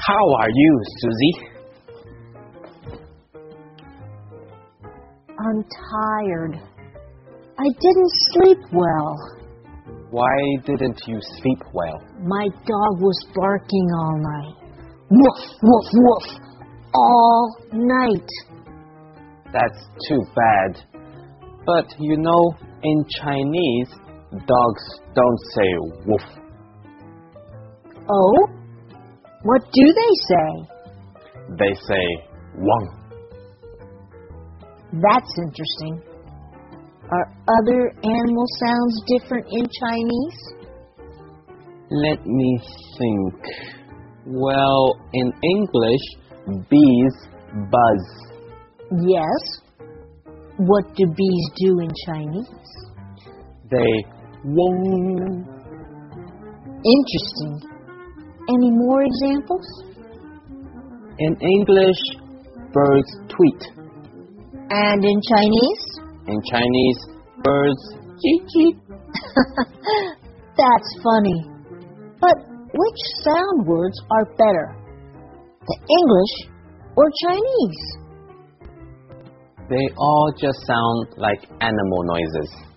How are you, Susie? I'm tired. I didn't sleep well. Why didn't you sleep well? My dog was barking all night. Woof, woof, woof. All night. That's too bad. But you know, in Chinese, dogs don't say woof. Oh? What do they say? They say wang. That's interesting. Are other animal sounds different in Chinese? Let me think. Well, in English, bees buzz. Yes. What do bees do in Chinese? They wong. Interesting. Any more examples? In English, birds tweet. And in Chinese? In Chinese, birds cheep cheep. That's funny. But which sound words are better? The English or Chinese? They all just sound like animal noises.